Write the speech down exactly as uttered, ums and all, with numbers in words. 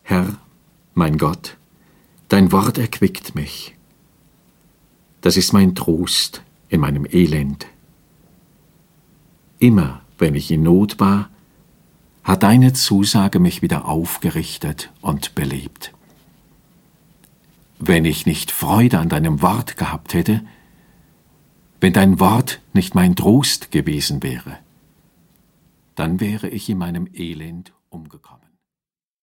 Herr, mein Gott, dein Wort erquickt mich. Das ist mein Trost in meinem Elend. Immer, wenn ich in Not war, hat deine Zusage mich wieder aufgerichtet und belebt. Wenn ich nicht Freude an deinem Wort gehabt hätte, wenn dein Wort nicht mein Trost gewesen wäre, dann wäre ich in meinem Elend umgekommen.